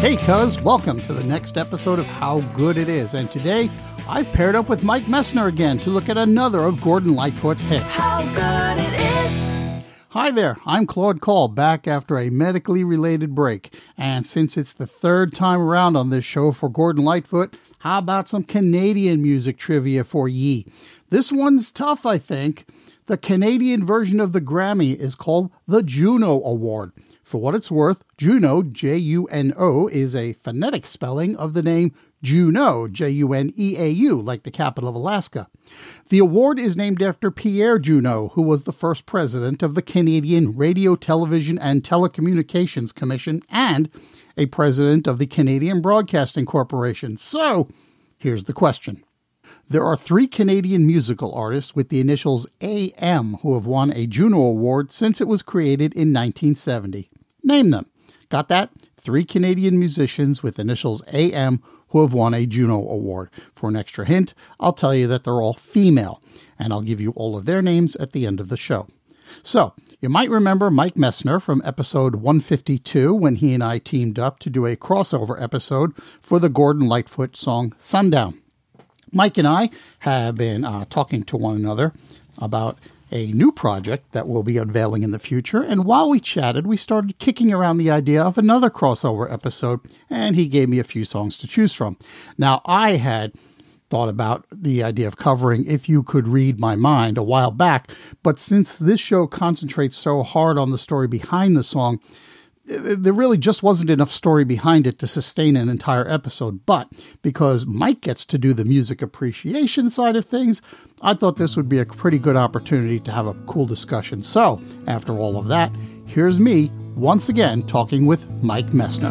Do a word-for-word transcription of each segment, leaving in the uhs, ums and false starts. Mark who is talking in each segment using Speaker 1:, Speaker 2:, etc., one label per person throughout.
Speaker 1: Hey cuz, welcome to the next episode of How Good It Is. And today, I've paired up with Mike Messner again to look at another of Gordon Lightfoot's hits.
Speaker 2: How Good It Is!
Speaker 1: Hi there, I'm Claude Call, back after a medically related break. And since it's the third time around on this show for Gordon Lightfoot, how about some Canadian music trivia for ye? This one's tough, I think. The Canadian version of the Grammy is called the Juno Award. For what it's worth, Juno, J U N O, is a phonetic spelling of the name Juneau, J U N E A U, like the capital of Alaska. The award is named after Pierre Junot, who was the first president of the Canadian Radio, Television, and Telecommunications Commission and a president of the Canadian Broadcasting Corporation. So, here's the question. There are three Canadian musical artists with the initials A M who have won a Juno Award since it was created in nineteen seventy. Name them. Got that? Three Canadian musicians with initials A M who have won a Juno Award. For an extra hint, I'll tell you that they're all female, and I'll give you all of their names at the end of the show. So, you might remember Mike Messner from episode one fifty-two when he and I teamed up to do a crossover episode for the Gordon Lightfoot song Sundown. Mike and I have been uh, talking to one another about a new project that we'll be unveiling in the future, and while we chatted, we started kicking around the idea of another crossover episode, and he gave me a few songs to choose from. Now, I had thought about the idea of covering If You Could Read My Mind a while back, but since this show concentrates so hard on the story behind the song, there really just wasn't enough story behind it to sustain an entire episode. But because Mike gets to do the music appreciation side of things, I thought this would be a pretty good opportunity to have a cool discussion. So, after all of that, here's me, once again, talking with Mike Messner.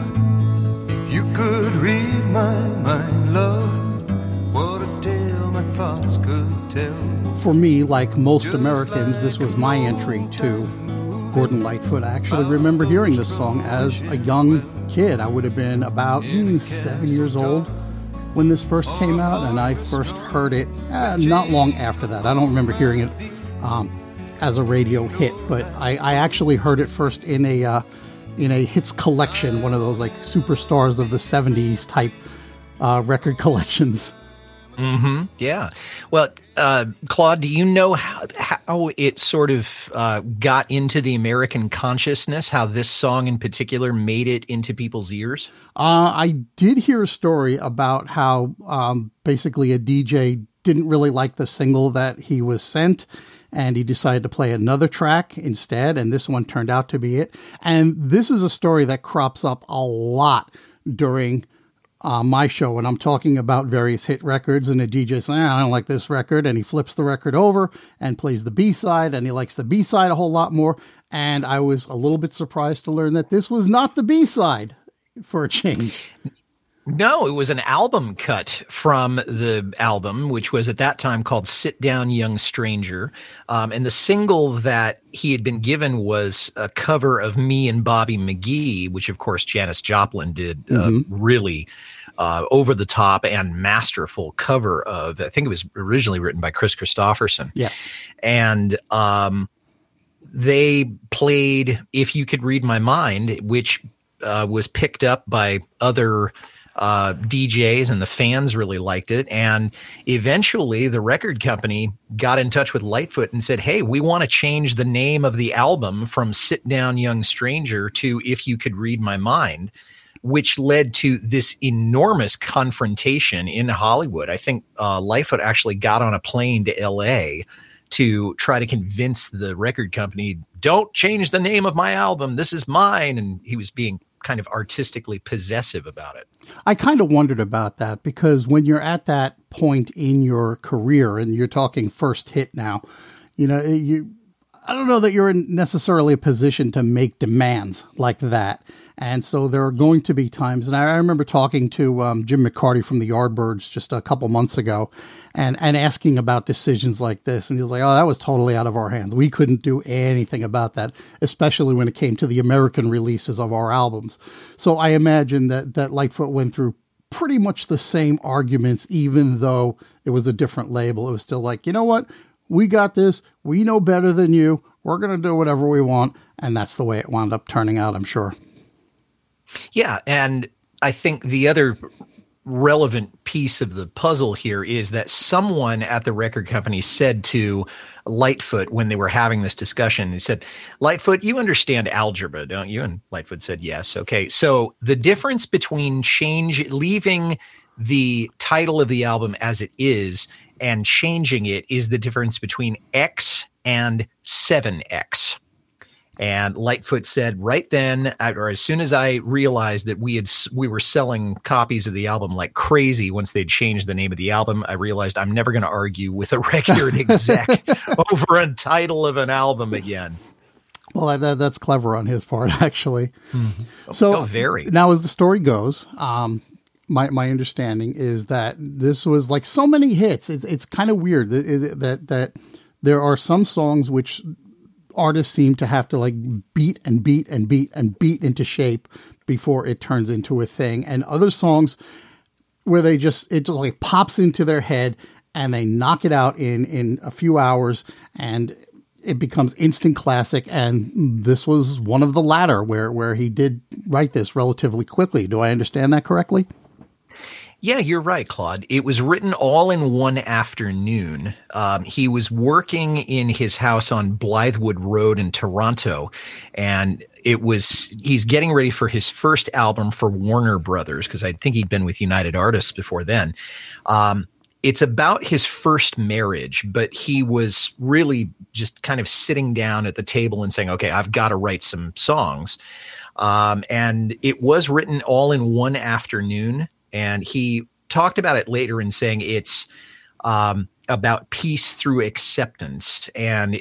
Speaker 3: If you could read my mind, love, what a tale my thoughts could tell.
Speaker 1: For me, like most Americans, this was my entry to Gordon Lightfoot. I actually remember hearing this song as a young kid. I would have been about mm, seven years old when this first came out, and I first heard it uh, not long after that. I don't remember hearing it um, as a radio hit, but I, I actually heard it first in a uh, in a hits collection, one of those like superstars of the seventies type uh, record collections.
Speaker 4: Mm-hmm. Yeah. Well, uh, Claude, do you know how, how it sort of uh, got into the American consciousness, how this song in particular made it into people's ears?
Speaker 1: Uh, I did hear a story about how um, basically a D J didn't really like the single that he was sent, and he decided to play another track instead, and this one turned out to be it. And this is a story that crops up a lot during Uh, my show when I'm talking about various hit records, and the D J says, ah, I don't like this record, and he flips the record over and plays the B-side, and he likes the B-side a whole lot more. And I was a little bit surprised to learn that this was not the B-side for a change.
Speaker 4: No, it was an album cut from the album, which was at that time called Sit Down Young Stranger. Um, and the single that he had been given was a cover of Me and Bobby McGee, which of course Janis Joplin did uh, mm-hmm. really uh, over the top and masterful cover of. I think it was originally written by Chris Christopherson.
Speaker 1: Yes. And
Speaker 4: um, they played If You Could Read My Mind, which uh, was picked up by other Uh, D Js, and the fans really liked it. And eventually the record company got in touch with Lightfoot and said, hey, we want to change the name of the album from Sit Down Young Stranger to If You Could Read My Mind, which led to this enormous confrontation in Hollywood. I think uh, Lightfoot actually got on a plane to L A to try to convince the record company, don't change the name of my album. This is mine. And he was being kind of artistically possessive about it.
Speaker 1: I kind of wondered about that, because when you're at that point in your career and you're talking first hit now, you know, you, I don't know that you're in necessarily a position to make demands like that. And so there are going to be times, and I remember talking to um, Jim McCarty from the Yardbirds just a couple months ago and, and asking about decisions like this. And he was like, oh, that was totally out of our hands. We couldn't do anything about that, especially when it came to the American releases of our albums. So I imagine that, that Lightfoot went through pretty much the same arguments, even though it was a different label. It was still like, you know what? We got this. We know better than you. We're going to do whatever we want. And that's the way it wound up turning out, I'm sure.
Speaker 4: Yeah, and I think the other relevant piece of the puzzle here is that someone at the record company said to Lightfoot when they were having this discussion, he said, Lightfoot, you understand algebra, don't you? And Lightfoot said, yes. Okay. So the difference between change, leaving the title of the album as it is and changing it is the difference between X and seven X. And Lightfoot said right then, or as soon as I realized that we had we were selling copies of the album like crazy once they'd changed the name of the album, I realized I'm never going to argue with a record exec over a title of an album again.
Speaker 1: Well, that, that's clever on his part, actually.
Speaker 4: Mm-hmm.
Speaker 1: So
Speaker 4: oh, very.
Speaker 1: Now, as the story goes, um, my my understanding is that this was like so many hits. It's it's kind of weird that, that that there are some songs which artists seem to have to like beat and beat and beat and beat into shape before it turns into a thing. And other songs where they just, it just like pops into their head and they knock it out in, in a few hours and it becomes instant classic. And this was one of the latter where, where he did write this relatively quickly. Do I understand that correctly?
Speaker 4: Yeah, you're right, Claude. It was written all in one afternoon. Um, he was working in his house on Blythewood Road in Toronto, and it was he's getting ready for his first album for Warner Brothers, because I think he'd been with United Artists before then. Um, it's about his first marriage, but he was really just kind of sitting down at the table and saying, okay, I've got to write some songs. Um, and it was written all in one afternoon. And he talked about it later in saying it's um, about peace through acceptance. And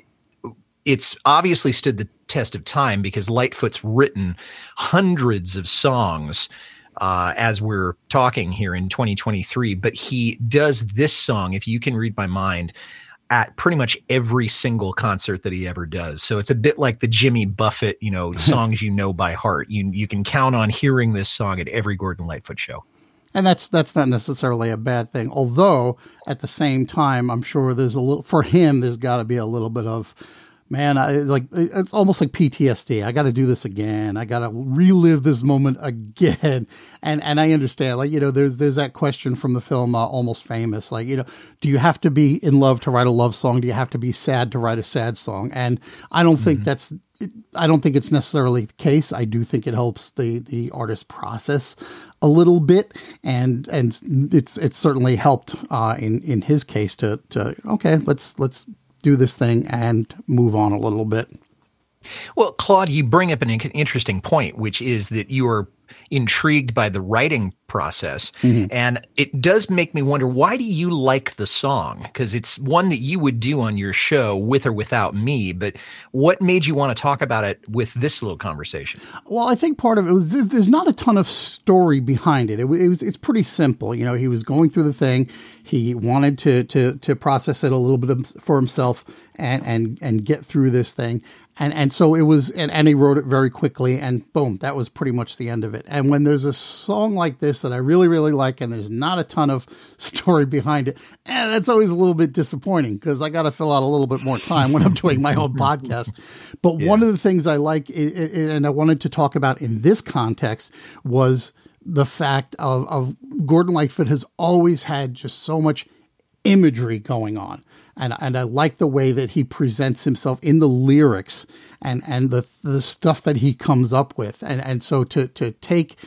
Speaker 4: it's obviously stood the test of time because Lightfoot's written hundreds of songs uh, as we're talking here in twenty twenty-three. But he does this song, If You Can Read My Mind, at pretty much every single concert that he ever does. So it's a bit like the Jimmy Buffett, you know, songs you know by heart. You, you can count on hearing this song at every Gordon Lightfoot show.
Speaker 1: And that's that's not necessarily a bad thing. Although at the same time, I'm sure there's a little for him. There's got to be a little bit of, man, I like it's almost like P T S D. I got to do this again. I got to relive this moment again. And and I understand, like you know, there's there's that question from the film uh, Almost Famous. Like you know, do you have to be in love to write a love song? Do you have to be sad to write a sad song? And I don't mm-hmm. think that's. I don't think it's necessarily the case. I do think it helps the, the artist process a little bit, and and it's it's certainly helped uh, in in his case to to okay, let's let's do this thing and move on a little bit.
Speaker 4: Well, Claude, you bring up an interesting point, which is that you are intrigued by the writing process. Mm-hmm. And it does make me wonder, why do you like the song? Because it's one that you would do on your show with or without me. But what made you want to talk about it with this little conversation?
Speaker 1: Well, I think part of it was there's not a ton of story behind it. It, it was it's pretty simple. You know, he was going through the thing. He wanted to to to process it a little bit for himself and and and get through this thing. And and so it was, and, and he wrote it very quickly, and boom, that was pretty much the end of it. And when there's a song like this that I really, really like, and there's not a ton of story behind it, and that's always a little bit disappointing because I got to fill out a little bit more time when I'm doing my own podcast. But yeah. One of the things I like, and I wanted to talk about in this context, was the fact of, of Gordon Lightfoot has always had just so much imagery going on. And and I like the way that he presents himself in the lyrics and, and the the stuff that he comes up with. And and so to to take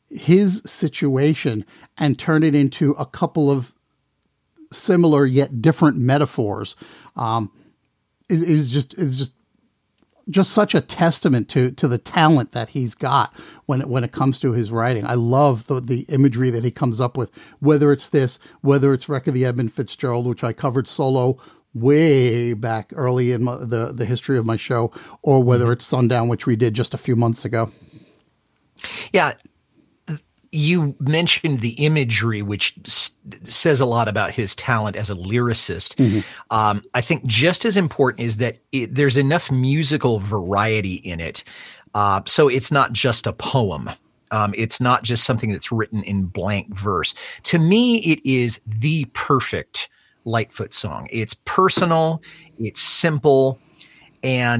Speaker 1: his situation and turn it into a couple of similar yet different metaphors um, is, is just is just just such a testament to to the talent that he's got when it, when it comes to his writing. I love the the imagery that he comes up with, whether it's this, whether it's Wreck of the Edmund Fitzgerald, which I covered solo way back early in my, the the history of my show, or whether mm-hmm. it's Sundown, which we did just a few months ago.
Speaker 4: Yeah. You mentioned the imagery, which s- says a lot about his talent as a lyricist. Mm-hmm. Um, I think just as important is that it, there's enough musical variety in it. Uh, so it's not just a poem. Um, it's not just something that's written in blank verse. To me, it is the perfect Lightfoot song. It's personal, it's simple, and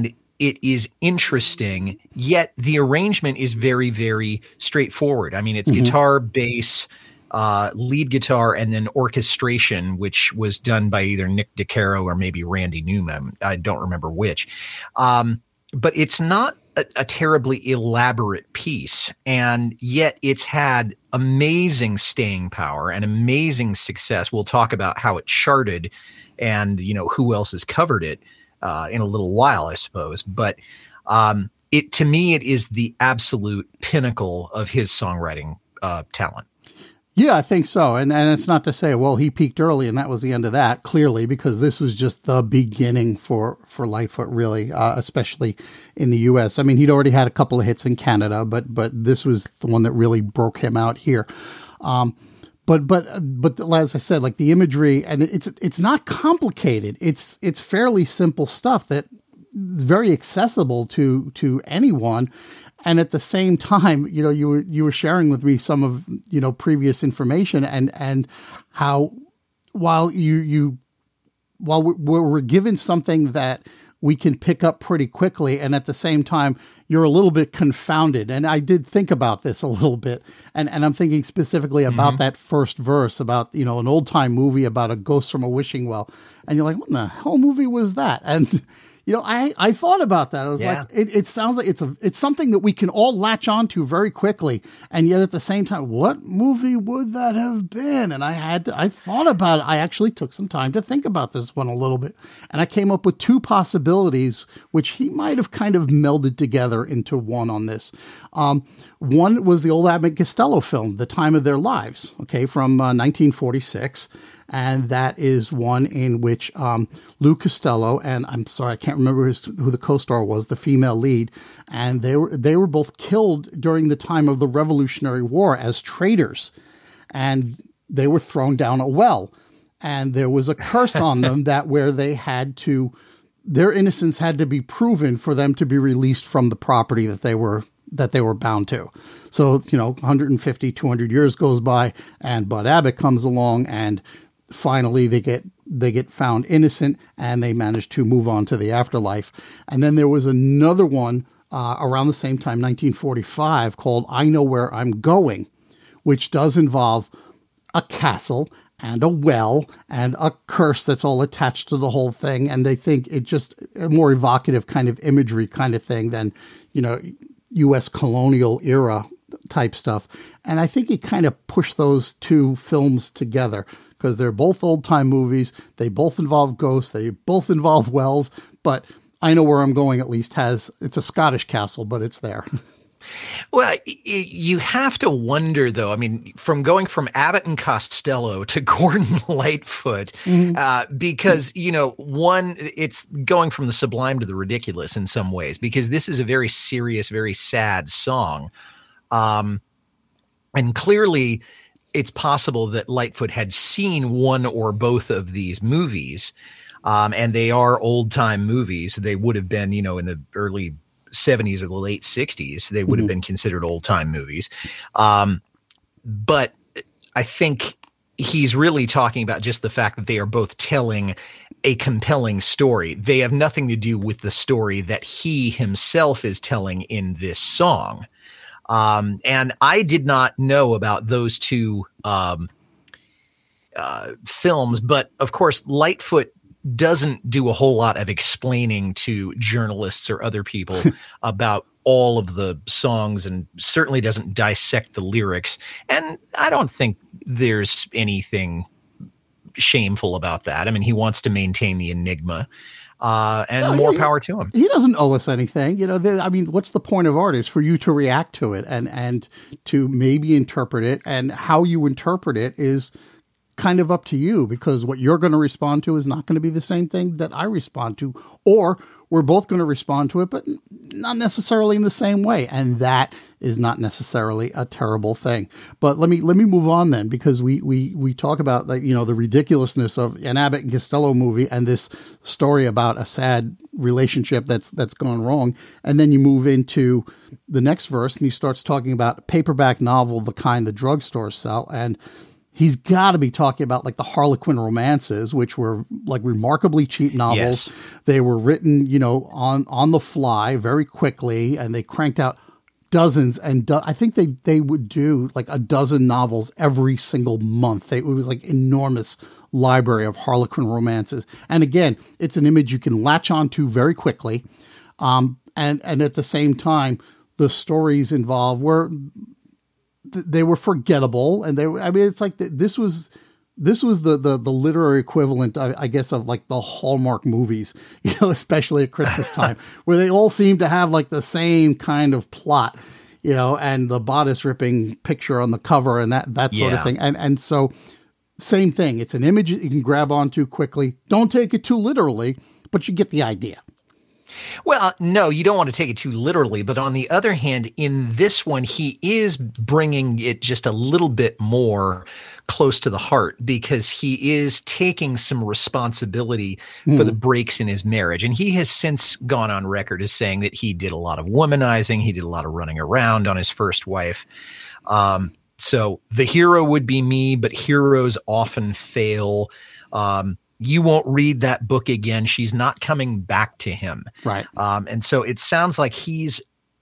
Speaker 4: it is interesting, yet the arrangement is very, very straightforward. I mean, it's mm-hmm. guitar, bass, uh, lead guitar, and then orchestration, which was done by either Nick DeCaro or maybe Randy Newman. I don't remember which. Um, but it's not a, a terribly elaborate piece, and yet it's had amazing staying power and amazing success. We'll talk about how it charted and, you know, who else has covered it uh, in a little while, I suppose. But um, it, to me, it is the absolute pinnacle of his songwriting uh, talent.
Speaker 1: Yeah, I think so. And and it's not to say, well, he peaked early and that was the end of that, clearly, because this was just the beginning for, for Lightfoot, really, uh, especially in the U S. I mean, he'd already had a couple of hits in Canada, but but this was the one that really broke him out here. Um, but but but as I said, like the imagery, and it's it's not complicated. It's it's fairly simple stuff that is very accessible to to anyone. And at the same time, you know, you were you were sharing with me some of, you know, previous information and and how while you you while we're, we're given something that we can pick up pretty quickly, and at the same time you're a little bit confounded. And I did think about this a little bit, and and I'm thinking specifically about mm-hmm. that first verse about, you know, an old time movie about a ghost from a wishing well, and you're like, what in the hell movie was that? And you know, I, I thought about that. I was yeah. like, it, it sounds like it's a it's something that we can all latch onto very quickly, and yet at the same time, what movie would that have been? And I had to, I thought about it. I actually took some time to think about this one a little bit, and I came up with two possibilities, which he might have kind of melded together into one on this. Um, one was the old Abbott and Costello film, The Time of Their Lives, okay, from uh, nineteen forty-six. And that is one in which um, Lou Costello and I'm sorry, I can't remember his, who the co-star was, the female lead, and they were they were both killed during the time of the Revolutionary War as traitors, and they were thrown down a well, and there was a curse on them that where they had to, their innocence had to be proven for them to be released from the property that they were that they were bound to. So, you know, one hundred fifty, two hundred years goes by, and Bud Abbott comes along, and finally they get they get found innocent, and they manage to move on to the afterlife. And then there was another one uh, around the same time, nineteen forty-five, called I Know Where I'm Going, which does involve a castle and a well and a curse that's all attached to the whole thing. And they think it just a more evocative kind of imagery kind of thing than, you know, U S colonial era type stuff. And I think he kind of pushed those two films together, because they're both old-time movies. They both involve ghosts. They both involve wells. But I Know Where I'm Going at least has, it's a Scottish castle, but it's there.
Speaker 4: Well, you have to wonder, though. I mean, from going from Abbott and Costello to Gordon Lightfoot, mm-hmm. uh, because, you know, one, it's going from the sublime to the ridiculous in some ways, because this is a very serious, very sad song. Um, and clearly, it's possible that Lightfoot had seen one or both of these movies, um, and they are old-time movies. They would have been, you know, in the early seventies or the late sixties. They would mm-hmm. have been considered old-time movies. Um, but I think he's really talking about just the fact that they are both telling a compelling story. They have nothing to do with the story that he himself is telling in this song. Um, and I did not know about those two um, uh, films, but of course, Lightfoot doesn't do a whole lot of explaining to journalists or other people about all of the songs, and certainly doesn't dissect the lyrics. And I don't think there's anything shameful about that. I mean, he wants to maintain the enigma. Uh, and no, more he, power to him.
Speaker 1: He doesn't owe us anything. You know, I mean, what's the point of art? Is for you to react to it and, and to maybe interpret it. And how you interpret it is kind of up to you, because what you're going to respond to is not going to be the same thing that I respond to. Or we're both going to respond to it, but not necessarily in the same way. And that is not necessarily a terrible thing. But let me let me move on then, because we we we talk about, like, you know, the ridiculousness of an Abbott and Costello movie and this story about a sad relationship that's that's gone wrong. And then you move into the next verse, and he starts talking about a paperback novel, the kind the drugstores sell. And he's got to be talking about like the Harlequin romances, which were like remarkably cheap novels.
Speaker 4: Yes.
Speaker 1: They were written, you know, on, on the fly very quickly, and they cranked out dozens. And do- I think they, they would do like a dozen novels every single month. They, it was like enormous library of Harlequin romances. And again, it's an image you can latch onto very quickly. Um, and, and at the same time, the stories involved were, they were forgettable, and they were, I mean, it's like the, this was, this was the, the, the literary equivalent, I, I guess, of like the Hallmark movies, you know, especially at Christmas time, where they all seem to have like the same kind of plot, you know, and the bodice ripping picture on the cover and that, that sort
Speaker 4: Yeah.
Speaker 1: of thing. And, and so same thing. It's an image you can grab onto quickly. Don't take it too literally, but you get the idea.
Speaker 4: Well, no, you don't want to take it too literally. But on the other hand, in this one, he is bringing it just a little bit more close to the heart, because he is taking some responsibility mm. for the breaks in his marriage. And he has since gone on record as saying that he did a lot of womanizing. He did a lot of running around on his first wife. Um, so the hero would be me, but heroes often fail. Um, You won't read that book again. She's not coming back to him.
Speaker 1: Right.
Speaker 4: Um, and so it sounds like he's,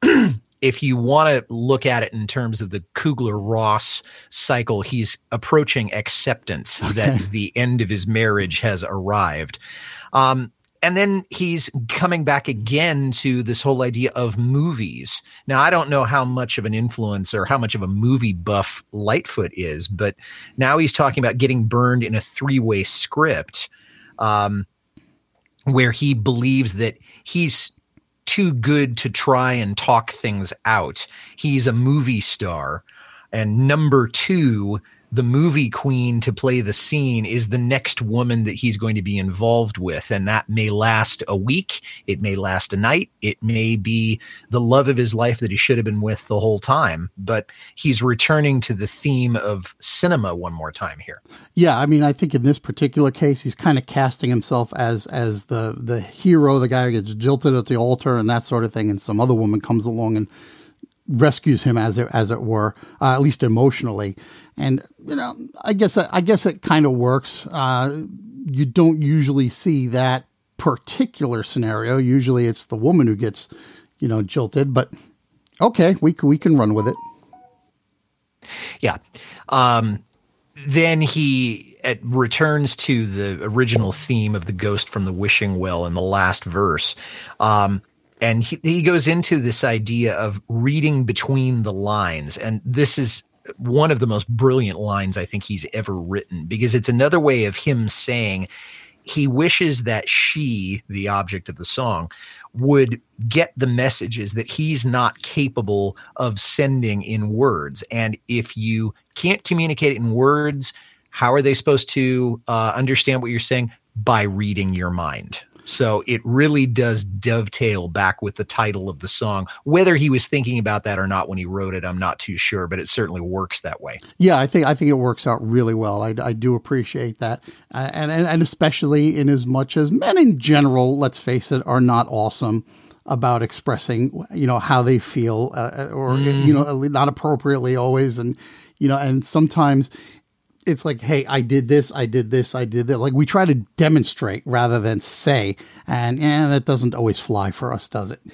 Speaker 4: if you want to look at it in terms of the Kubler-Ross cycle, he's approaching acceptance okay. that the end of his marriage has arrived. Um, and then he's coming back again to this whole idea of movies. Now, I don't know how much of an influence or how much of a movie buff Lightfoot is, but now he's talking about getting burned in a three-way script um, where he believes that he's too good to try and talk things out. He's a movie star. And number two, the movie queen to play the scene is the next woman that he's going to be involved with. And that may last a week. It may last a night. It may be the love of his life that he should have been with the whole time. But he's returning to the theme of cinema one more time here.
Speaker 1: Yeah. I mean, I think in this particular case, he's kind of casting himself as, as the, the hero, the guy who gets jilted at the altar and that sort of thing. And some other woman comes along and rescues him, as it, as it were, uh, at least emotionally. And, you know, I guess, I guess it kind of works. Uh, you don't usually see that particular scenario. Usually it's the woman who gets, you know, jilted, but okay, we we can run with it.
Speaker 4: Yeah. Um, then he uh, returns to the original theme of the ghost from the wishing well in the last verse. Um, And he, he goes into this idea of reading between the lines. And this is one of the most brilliant lines I think he's ever written, because it's another way of him saying he wishes that she, the object of the song, would get the messages that he's not capable of sending in words. And if you can't communicate it in words, how are they supposed to uh, understand what you're saying? By reading your mind. So it really does dovetail back with the title of the song. Whether he was thinking about that or not when he wrote it, I'm not too sure, but it certainly works that way.
Speaker 1: Yeah, I think I think it works out really well. I, I do appreciate that, uh, and, and and especially in as much as men in general, let's face it, are not awesome about expressing, you know, how they feel, uh, or mm. you know, not appropriately always, and you know, and sometimes it's like, hey, I did this, I did this, I did that. Like we try to demonstrate rather than say, and yeah, that doesn't always fly for us, does it?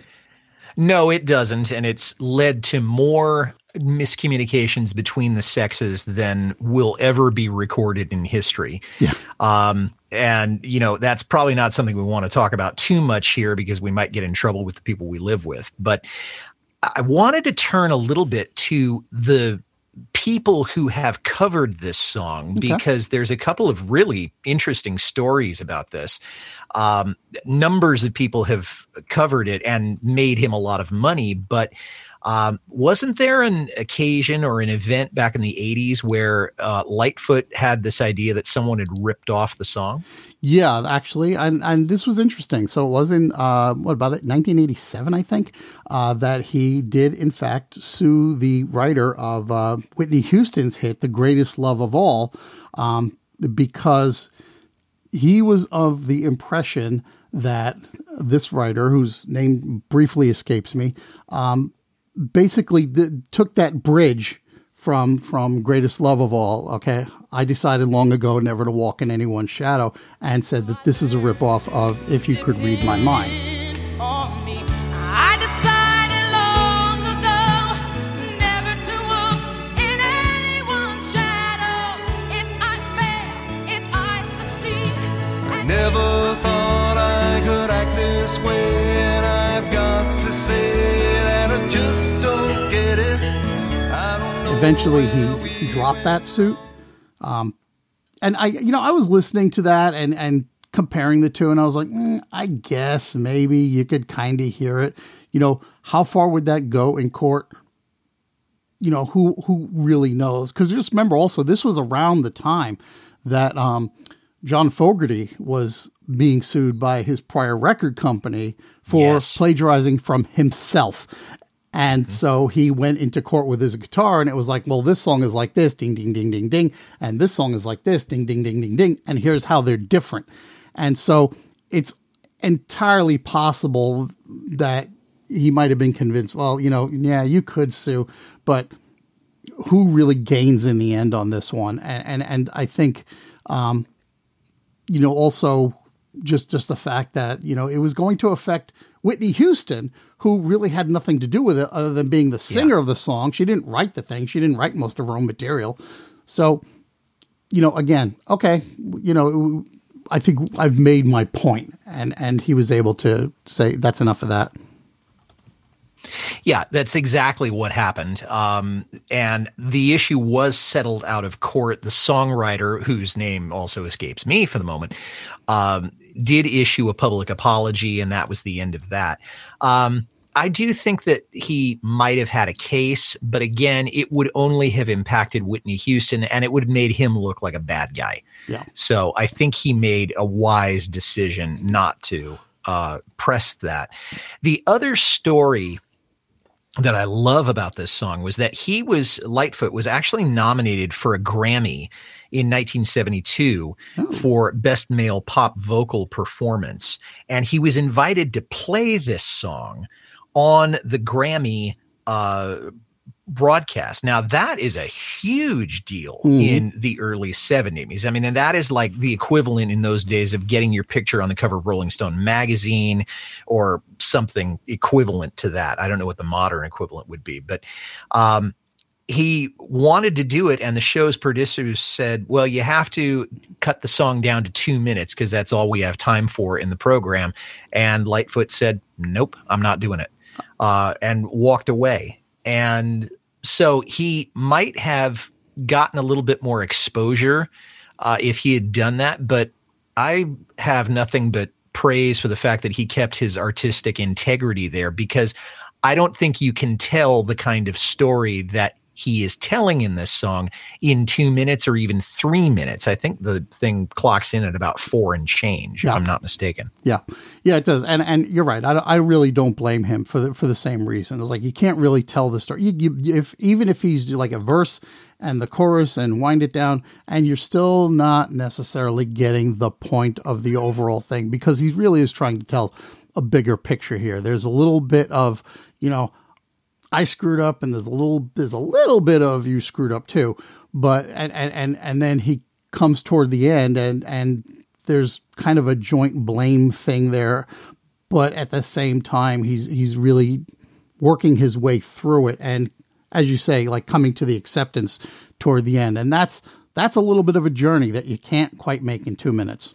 Speaker 4: No, it doesn't. And it's led to more miscommunications between the sexes than will ever be recorded in history.
Speaker 1: Yeah.
Speaker 4: Um, and, you know, that's probably not something we want to talk about too much here because we might get in trouble with the people we live with. But I wanted to turn a little bit to the people who have covered this song, okay, because there's a couple of really interesting stories about this. Um, numbers of people have covered it and made him a lot of money, but um, wasn't there an occasion or an event back in the eighties where uh, Lightfoot had this idea that someone had ripped off the song?
Speaker 1: Yeah, actually, and and this was interesting. So it was in, uh, what about it, nineteen eighty-seven, I think, uh, that he did, in fact, sue the writer of uh, Whitney Houston's hit, The Greatest Love of All, um, because he was of the impression that this writer, whose name briefly escapes me, um, basically did, took that bridge from from Greatest Love of All, okay? I decided long ago never to walk in anyone's shadow and said that this is a ripoff of If You Could Read My Mind.
Speaker 2: I decided long ago never to walk in anyone's shadows. If I fail, if I succeed.
Speaker 3: I never thought I could act this way, and I've got to say that I just don't get it. I don't know.
Speaker 1: Eventually, he dropped that suit. Um, and I, you know, I was listening to that and, and comparing the two, and I was like, mm, I guess maybe you could kind of hear it. You know, how far would that go in court? You know, who, who really knows? Because just remember also, this was around the time that, um, John Fogerty was being sued by his prior record company for
Speaker 4: Yes.
Speaker 1: plagiarizing from himself. And
Speaker 4: Mm-hmm.
Speaker 1: so he went into court with his guitar, and it was like, well, this song is like this, ding, ding, ding, ding, ding. And this song is like this, ding, ding, ding, ding, ding. And here's how they're different. And so it's entirely possible that he might have been convinced, well, you know, yeah, you could sue, but who really gains in the end on this one? And, and, and I think, um, you know, also just, just the fact that, you know, it was going to affect Whitney Houston, who really had nothing to do with it other than being the singer
Speaker 4: Yeah.
Speaker 1: of the song. She didn't write the thing. She didn't write most of her own material. So, you know, again, okay, you know, I think I've made my point, and, and he was able to say that's enough of that.
Speaker 4: Yeah, that's exactly what happened. Um, and the issue was settled out of court. The songwriter, whose name also escapes me for the moment, um, did issue a public apology, and that was the end of that. Um, I do think that he might have had a case, but again, it would only have impacted Whitney Houston, and it would have made him look like a bad guy.
Speaker 1: Yeah.
Speaker 4: So I think he made a wise decision not to uh, press that. The other story that I love about this song was that he was, Lightfoot was actually nominated for a Grammy in nineteen seventy-two
Speaker 1: Oh.
Speaker 4: for Best Male Pop Vocal Performance. And he was invited to play this song on the Grammy uh, broadcast. Now, that is a huge deal
Speaker 1: Mhm.
Speaker 4: in the early seventies. I mean, and that is like the equivalent in those days of getting your picture on the cover of Rolling Stone magazine or something equivalent to that. I don't know what the modern equivalent would be, but um, he wanted to do it, and the show's producers said, well, you have to cut the song down to two minutes because that's all we have time for in the program. And Lightfoot said, nope, I'm not doing it, uh, and walked away. And so he might have gotten a little bit more exposure uh, if he had done that, but I have nothing but praise for the fact that he kept his artistic integrity there, because I don't think you can tell the kind of story that he is telling in this song in two minutes or even three minutes. I think the thing clocks in at about four and change,
Speaker 1: Yeah.
Speaker 4: if I'm not mistaken.
Speaker 1: Yeah, yeah, it does, and and you're right. I, I really don't blame him for the for the same reason. It's like you can't really tell the story. You, you, if even if he's like a verse and the chorus and wind it down, and you're still not necessarily getting the point of the overall thing, because he really is trying to tell a bigger picture here. There's a little bit of, you know, I screwed up, and there's a little there's a little bit of you screwed up too, but and and and, and then he comes toward the end, and and there's kind of a joint blame thing there, but at the same time he's he's really working his way through it, and as you say, like coming to the acceptance toward the end, and that's that's a little bit of a journey that you can't quite make in two minutes.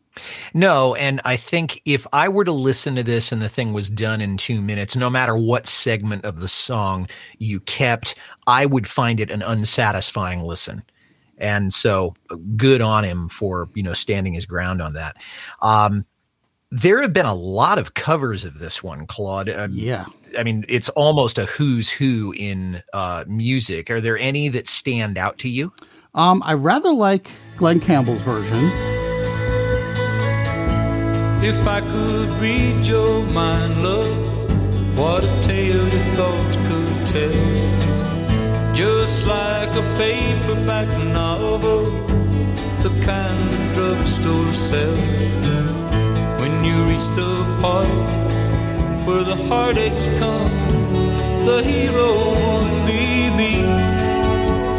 Speaker 4: No, and I think if I were to listen to this and the thing was done in two minutes, no matter what segment of the song you kept, I would find it an unsatisfying listen. And so good on him for, you know, standing his ground on that. Um, there have been a lot of covers of this one, Claude. Um,
Speaker 1: Yeah.
Speaker 4: I mean, it's almost a who's who in uh, music. Are there any that stand out to you?
Speaker 1: Um, I rather like Glenn Campbell's version.
Speaker 3: If I could read your mind, love, what a tale your thoughts could tell. Just like a paperback novel, the kind the drugstore sells. When you reach the part where the heartaches come, the hero would be me.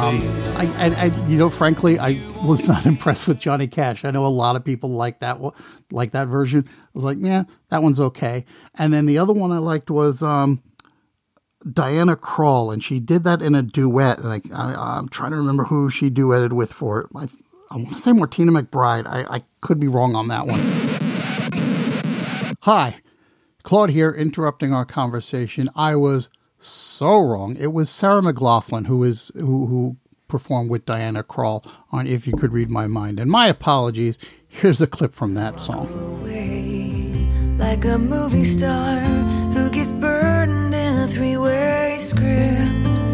Speaker 1: Um, I, I, I, you know, frankly, I was not impressed with Johnny Cash. I know a lot of people like that, one- like that version. I was like, yeah, that one's okay. And then the other one I liked was um, Diana Krall, and she did that in a duet. And I, I, I'm trying to remember who she duetted with for it. I, I want to say Martina McBride. I, I could be wrong on that one. Hi, Claude here, interrupting our conversation. I was so wrong. It was Sarah McLachlan who is who who performed with Diana Krall on If You Could Read My Mind. And my apologies. Here's a clip from that song.
Speaker 5: Away, like a movie star who gets burdened in a three-way script.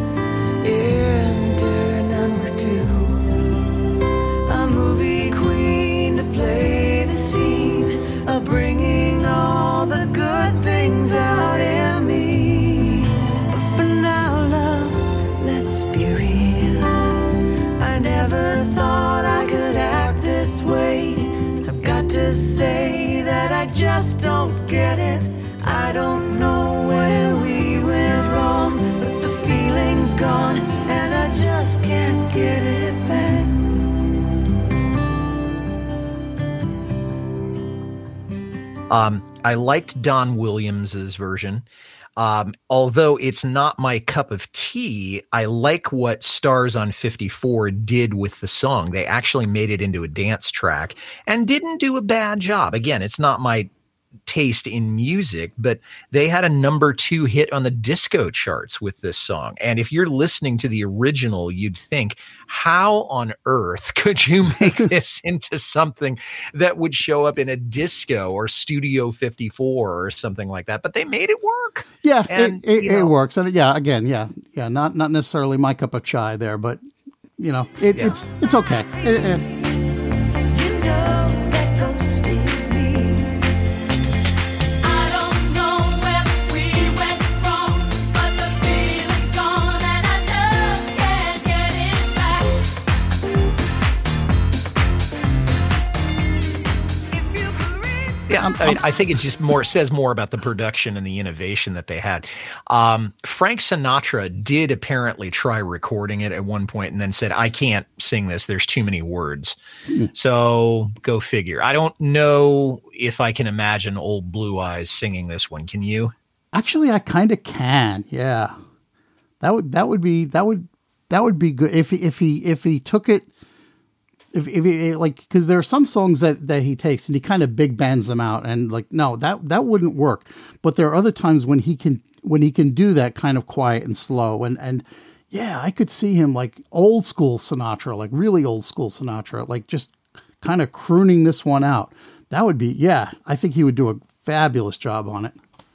Speaker 5: Enter number two, a movie queen to play the scene of bringing all the good things out in me. But for now, love, let's be real. I never thought I could act this way. I've got to say that I just don't get it. I don't know where we went wrong, but the feeling's gone and I just can't get it back.
Speaker 4: Um, I liked Don Williams's version. Um, although it's not my cup of tea, I like what Stars on fifty-four did with the song. They actually made it into a dance track and didn't do a bad job. Again, it's not my taste in music, but they had a number two hit on the disco charts with this song. And if you're listening to the original, you'd think, how on earth could you make this into something that would show up in a disco or Studio fifty-four or something like that? But they made it work.
Speaker 1: Yeah,
Speaker 4: and,
Speaker 1: it, it,
Speaker 4: you know,
Speaker 1: it works. And yeah, again, yeah, yeah, not not necessarily my cup of chai there, but you know, it,
Speaker 4: Yeah.
Speaker 1: it's it's okay. It- it-
Speaker 5: You know that ghost is me.
Speaker 2: I don't know where we went wrong, but the feeling's gone and I just can't get it back.
Speaker 5: If you could read
Speaker 4: Yeah, I mean, I think it just more says more about the production and the innovation that they had. Um, Frank Sinatra did apparently try recording it at one point and then said, I can't sing this. There's too many words. So go figure. I don't know if I can imagine old Blue Eyes singing this one. Can you?
Speaker 1: Actually, I kind of can. Yeah, that would that would be that would that would be good if he, if he if he took it. If, if he, like, because there are some songs that, that he takes and he kind of big bands them out, and like, no, that that wouldn't work. But there are other times when he can when he can do that kind of quiet and slow, and and yeah, I could see him like old school Sinatra, like really old school Sinatra, like just kind of crooning this one out. That would be, yeah, I think he would do a fabulous job on it.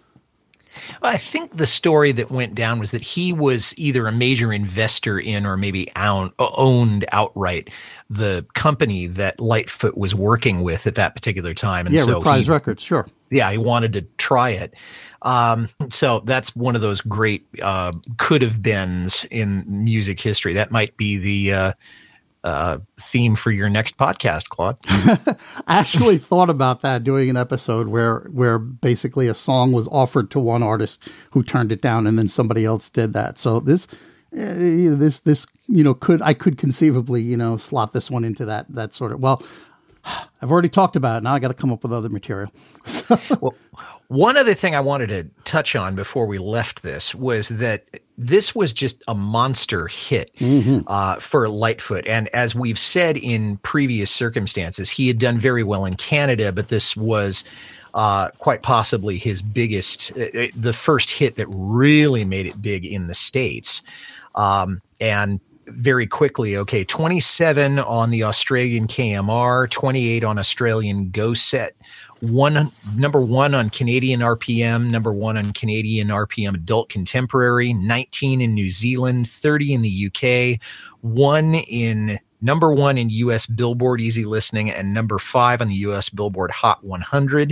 Speaker 4: Well, I think the story that went down was that he was either a major investor in or maybe own, owned outright the company that Lightfoot was working with at that particular time. And
Speaker 1: Yeah,
Speaker 4: so
Speaker 1: Reprise
Speaker 4: he,
Speaker 1: Records, sure.
Speaker 4: yeah, he wanted to try it. Um, so that's one of those great uh, could have beens in music history. That might be the uh, uh, theme for your next podcast, Claude.
Speaker 1: I actually thought about that, doing an episode where where basically a song was offered to one artist who turned it down, and then somebody else did that. So this uh, this this you know could I could conceivably you know slot this one into that that sort of, well, I've already talked about it. Now I got to come up with other material.
Speaker 4: Well, one other thing I wanted to touch on before we left this was that this was just a monster hit uh, for Lightfoot. And as we've said in previous circumstances, he had done very well in Canada, but this was uh, quite possibly his biggest, uh, the first hit that really made it big in the States. Um, and very quickly, okay, twenty-seven on the Australian K M R, twenty-eight on Australian Go Set, one number one on Canadian R P M, number one on Canadian R P M Adult Contemporary, nineteen in New Zealand, thirty in the U K, one in number one in U S Billboard Easy Listening, and number five on the U S Billboard Hot one hundred.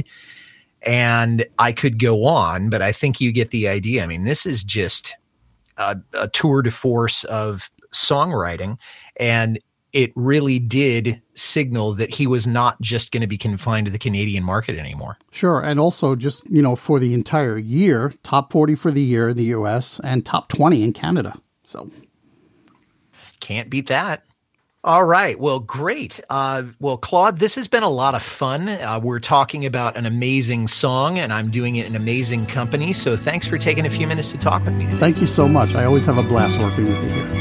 Speaker 4: And I could go on, but I think you get the idea. I mean, this is just a, a tour de force of songwriting, and it really did signal that he was not just going to be confined to the Canadian market anymore.
Speaker 1: Sure. And also just, you know, for the entire year, top forty for the year in the U S and top twenty in Canada. So
Speaker 4: Can't beat that. All right. Well, great. Uh, well, Claude, this has been a lot of fun. Uh, we're talking about an amazing song, and I'm doing it in amazing company. So thanks for taking a few minutes to talk with me today.
Speaker 1: Thank you so much. I always have a blast working with you here.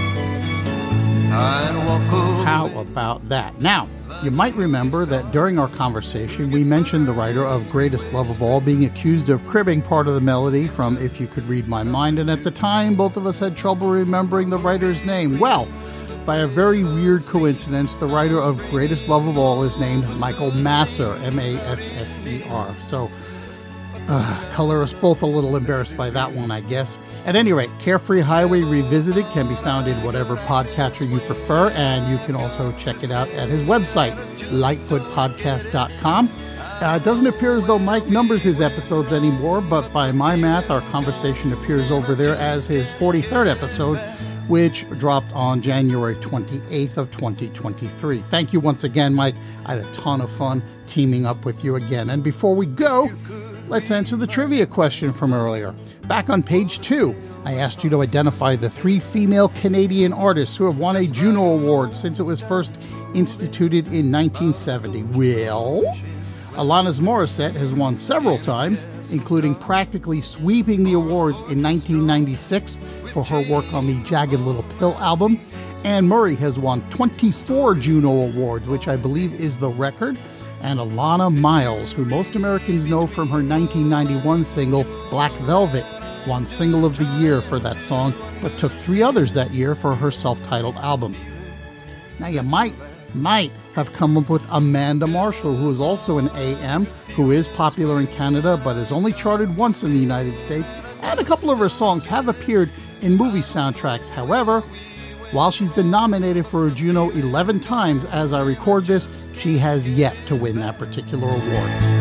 Speaker 3: I'd walk away.
Speaker 1: How about that? Now, you might remember that during our conversation, we mentioned the writer of Greatest Love of All being accused of cribbing part of the melody from If You Could Read My Mind, and at the time, both of us had trouble remembering the writer's name. Well, by a very weird coincidence, the writer of Greatest Love of All is named Michael Masser, M A S S E R. So, uh, color us both a little embarrassed by that one, I guess. At any rate, Carefree Highway Revisited can be found in whatever podcatcher you prefer, and you can also check it out at his website, lightfoot podcast dot com. Uh, it doesn't appear as though Mike numbers his episodes anymore, but by my math, our conversation appears over there as his forty-third episode, which dropped on January twenty-eighth of twenty twenty-three. Thank you once again, Mike. I had a ton of fun teaming up with you again. And before we go, let's answer the trivia question from earlier. Back on page two, I asked you to identify the three female Canadian artists who have won a Juno Award since it was first instituted in nineteen seventy. Well, Alanis Morissette has won several times, including practically sweeping the awards in nineteen ninety-six for her work on the Jagged Little Pill album. Anne Murray has won twenty-four Juno Awards, which I believe is the record. And Alana Miles, who most Americans know from her nineteen ninety-one single Black Velvet, won Single of the Year for that song, but took three others that year for her self-titled album. Now you might might have come up with Amanda Marshall, who is also an A M, who is popular in Canada but has only charted once in the United States, and a couple of her songs have appeared in movie soundtracks. However, while she's been nominated for a Juno eleven times as I record this, she has yet to win that particular award.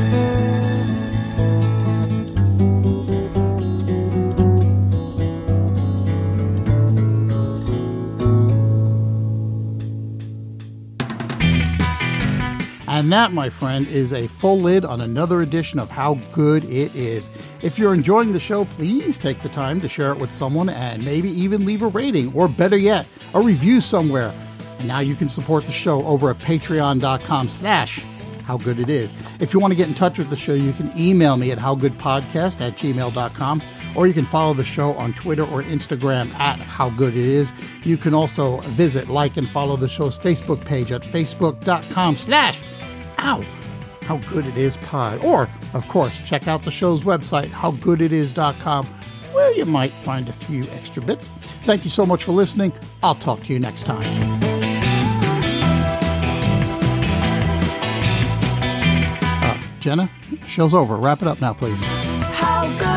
Speaker 1: And that, my friend, is a full lid on another edition of How Good It Is. If you're enjoying the show, please take the time to share it with someone and maybe even leave a rating, or better yet, a review somewhere. And now you can support the show over at patreon.com slash How Good It Is. If you want to get in touch with the show, you can email me at howgoodpodcast at gmail dot com, or you can follow the show on Twitter or Instagram at How Good It Is. You can also visit, like, and follow the show's Facebook page at facebook.com slash Ow, How Good It Is Pod. Or, of course, check out the show's website, how good it is dot com, where you might find a few extra bits. Thank you so much for listening. I'll talk to you next time. Uh, Jenna, show's over. Wrap it up now, please.
Speaker 5: How good